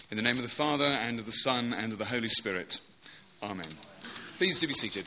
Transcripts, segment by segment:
In the name of the Father, and of the Son, and of the Holy Spirit. Amen. Please do be seated.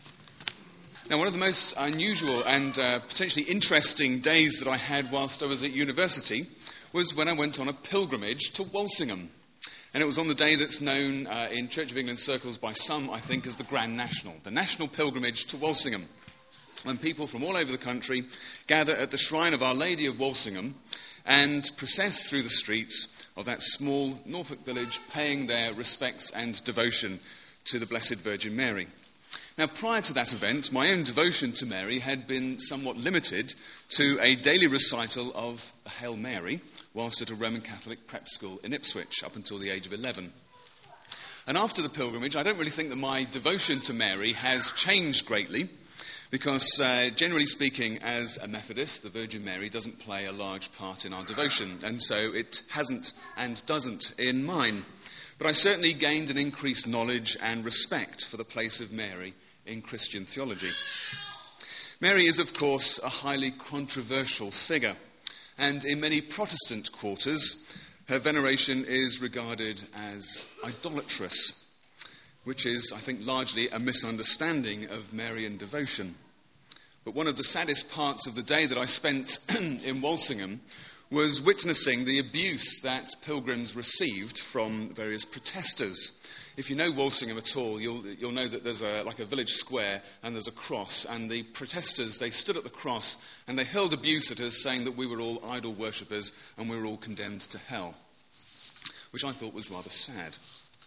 Now, one of the most unusual and potentially interesting days that I had whilst I was at university was when I went on a pilgrimage to Walsingham. And it was on the day that's known in Church of England circles by some, I think, as the Grand National, the National Pilgrimage to Walsingham. When people from all over the country gather at the shrine of Our Lady of Walsingham and process through the streets of that small Norfolk village, paying their respects and devotion to the Blessed Virgin Mary. Now, prior to that event, my own devotion to Mary had been somewhat limited to a daily recital of the Hail Mary whilst at a Roman Catholic prep school in Ipswich up until the age of 11. And after the pilgrimage, I don't really think that my devotion to Mary has changed greatly, because generally speaking, as a Methodist, the Virgin Mary doesn't play a large part in our devotion, and so it hasn't and doesn't in mine. But I certainly gained an increased knowledge and respect for the place of Mary in Christian theology. Mary is, of course, a highly controversial figure, and in many Protestant quarters, her veneration is regarded as idolatrous, which is, I think, largely a misunderstanding of Marian devotion. But one of the saddest parts of the day that I spent in Walsingham was witnessing the abuse that pilgrims received from various protesters. If you know Walsingham at all, you'll know that there's a village square and there's a cross, and the protesters, they stood at the cross and they hurled abuse at us, saying that we were all idol worshippers and we were all condemned to hell, which I thought was rather sad.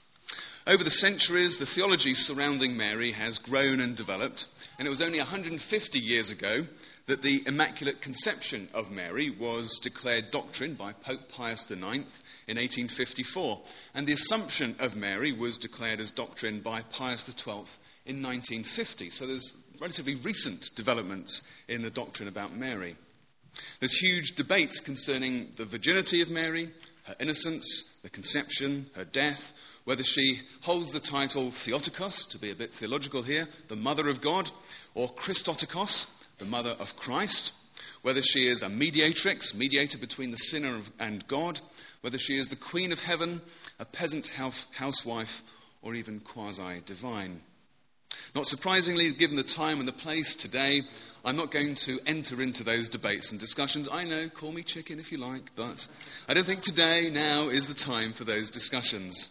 Over the centuries, the theology surrounding Mary has grown and developed, and it was only 150 years ago that the Immaculate Conception of Mary was declared doctrine by Pope Pius IX in 1854, and the Assumption of Mary was declared as doctrine by Pius XII in 1950. So there's relatively recent developments in the doctrine about Mary. There's huge debate concerning the virginity of Mary, her innocence, the conception, her death, whether she holds the title Theotokos, to be a bit theological here, the Mother of God, or Christotokos, the Mother of Christ, whether she is a mediatrix, mediator between the sinner and God, whether she is the Queen of Heaven, a peasant housewife, or even quasi-divine. Not surprisingly, given the time and the place today, I'm not going to enter into those debates and discussions. I know, call me chicken if you like, but I don't think today, now, is the time for those discussions.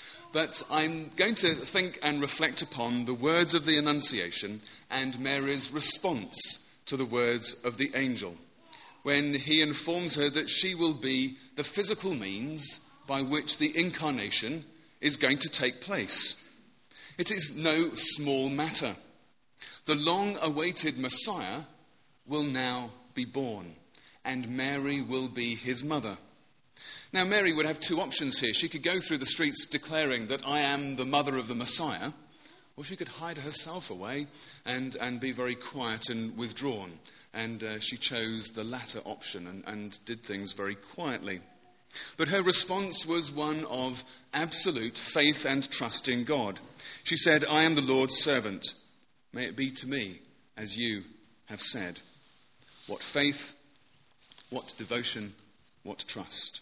But I'm going to think and reflect upon the words of the Annunciation and Mary's response to the words of the angel, when he informs her that she will be the physical means by which the incarnation is going to take place. It is no small matter. The long-awaited Messiah will now be born, and Mary will be his mother. Now, Mary would have two options here. She could go through the streets declaring that I am the mother of the Messiah, or she could hide herself away and be very quiet and withdrawn. And she chose the latter option and did things very quietly. But her response was one of absolute faith and trust in God. She said, I am the Lord's servant. May it be to me as you have said. What faith, what devotion, what trust.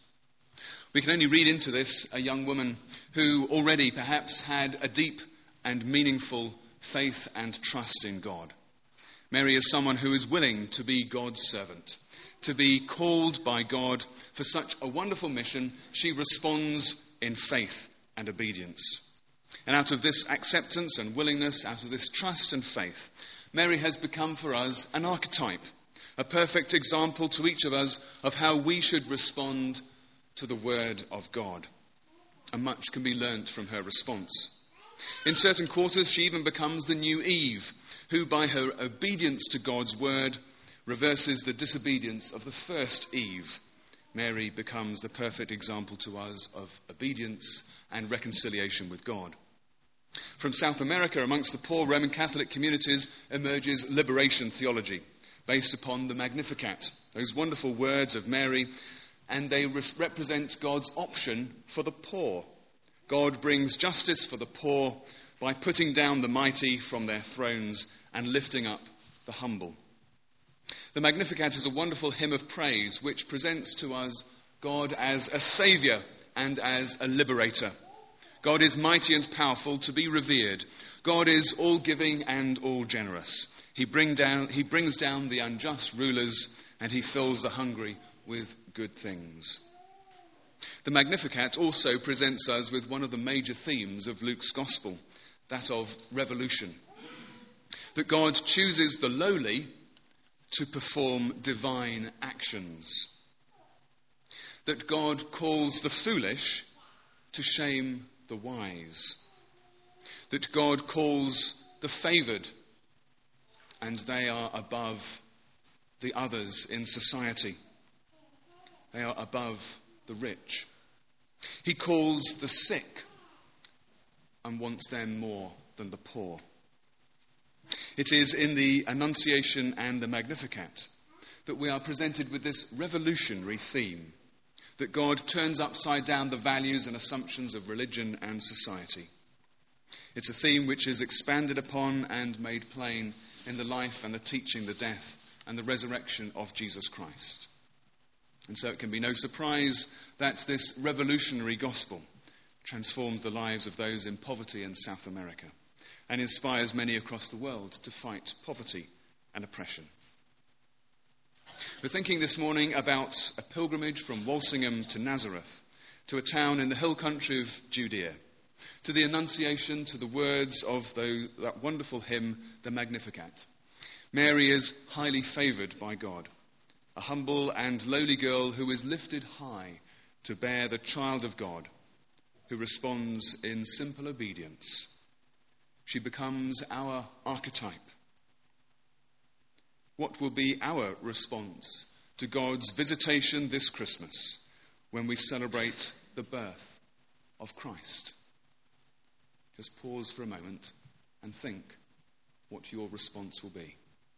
We can only read into this a young woman who already perhaps had a deep and meaningful faith and trust in God. Mary is someone who is willing to be God's servant, to be called by God for such a wonderful mission. She responds in faith and obedience. And out of this acceptance and willingness, out of this trust and faith, Mary has become for us an archetype, a perfect example to each of us of how we should respond to the word of God. And much can be learnt from her response. In certain quarters, she even becomes the new Eve, who by her obedience to God's word reverses the disobedience of the first Eve. Mary becomes the perfect example to us of obedience and reconciliation with God. From South America, amongst the poor Roman Catholic communities, emerges liberation theology based upon the Magnificat, those wonderful words of Mary. And they represent God's option for the poor. God brings justice for the poor by putting down the mighty from their thrones and lifting up the humble. The Magnificat is a wonderful hymn of praise which presents to us God as a saviour and as a liberator. God is mighty and powerful to be revered. God is all-giving and all-generous. He brings down the unjust rulers, and he fills the hungry with good things. The Magnificat also presents us with one of the major themes of Luke's Gospel, that of revolution. That God chooses the lowly to perform divine actions. That God calls the foolish to shame the wise. That God calls the favoured, and they are above the others in society. They are above the rich. He calls the sick and wants them more than the poor. It is in the Annunciation and the Magnificat that we are presented with this revolutionary theme, that God turns upside down the values and assumptions of religion and society. It's a theme which is expanded upon and made plain in the life and the teaching, the death and the resurrection of Jesus Christ. And so it can be no surprise that this revolutionary gospel transforms the lives of those in poverty in South America and inspires many across the world to fight poverty and oppression. We're thinking this morning about a pilgrimage from Walsingham to Nazareth, to a town in the hill country of Judea, to the Annunciation, to the words of that wonderful hymn, the Magnificat. Mary is highly favoured by God, a humble and lowly girl who is lifted high to bear the child of God, who responds in simple obedience. She becomes our archetype. What will be our response to God's visitation this Christmas when we celebrate the birth of Christ? Just pause for a moment and think what your response will be.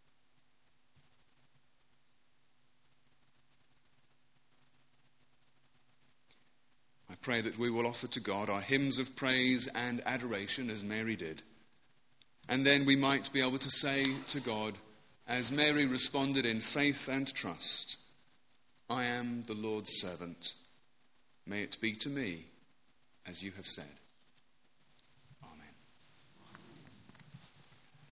I pray that we will offer to God our hymns of praise and adoration as Mary did. And then we might be able to say to God, as Mary responded in faith and trust, I am the Lord's servant. May it be to me as you have said.